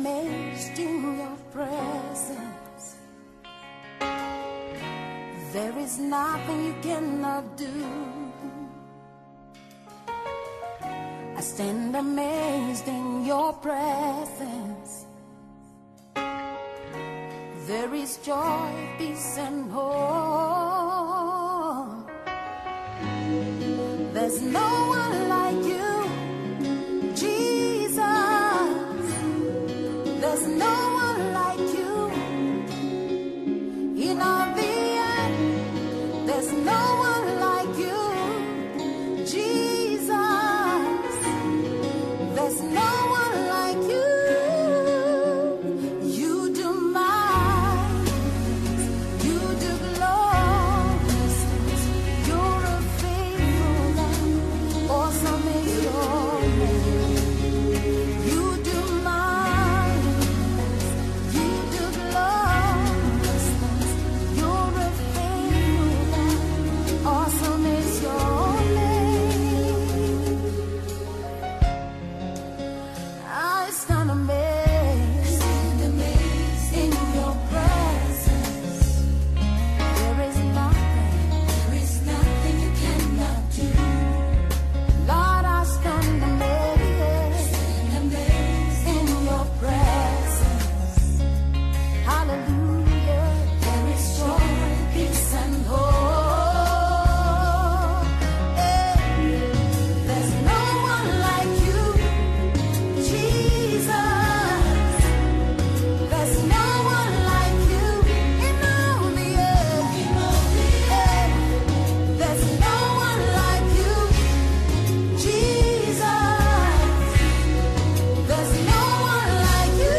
amazed in your presence. There is nothing you cannot do. I stand amazed in your presence. There is joy, peace, and hope. There's no one like you, Jesus. There's no one like you. In all the earth, there's no one like you, Jesus. There's no one like you. You do mighty, you do glorious things. You're a faithful God, awesome is your name. You do mighty things, you do glorious things. You're a faithful God, awesome is your name. I stand amazed in your presence. There is nothing you cannot do. Lord, I stand amazed in your presence. Hallelujah. There is joy, peace, and hope. There's no one like you, Jesus. There's no one like you in all the earth. There's no one like you, Jesus. There's no one like you.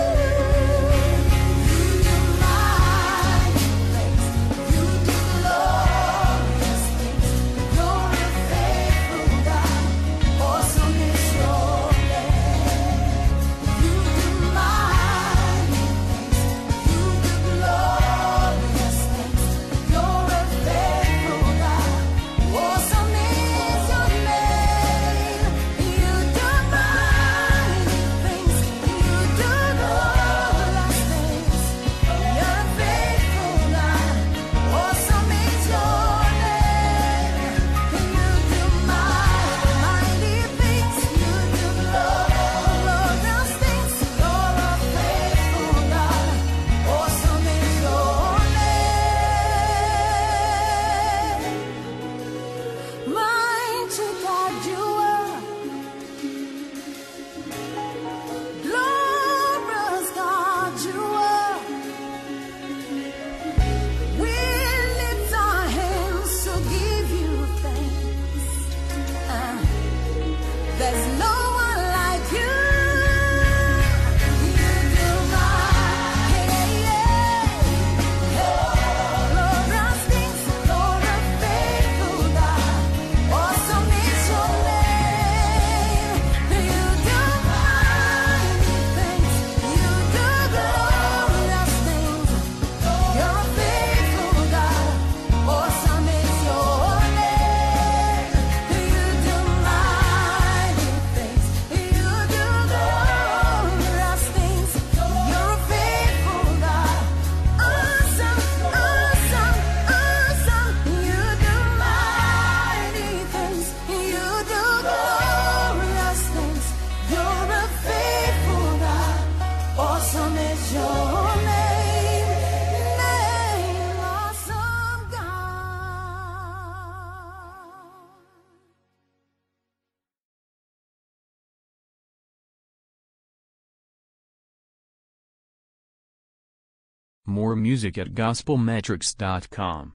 You do mighty things. You do glorious things. You're a faithful God. Awesome is your name. You do mighty things. You do glorious things. You're a faithful God. Awesome is your name. You do mighty things. You do glorious things. You're a faithful God. Awesome is your name. You do mighty things. You do glorious things. You're a faithful God. Awesome is your name. Mighty God, you are glorious God, you are. We lift our hands to give you thanks. There's no one like you. You do glorious things. You're a faithful God. Awesome is your name. You do mighty things. You do glorious things. You're a faithful God. Awesome is your name. You do mighty things. You do glorious things. You're a faithful God. Awesome, awesome, awesome. You do mighty things. You do glorious things. You're a faithful God. Awesome is your name, awesome God. More music at gospelmetrics.com.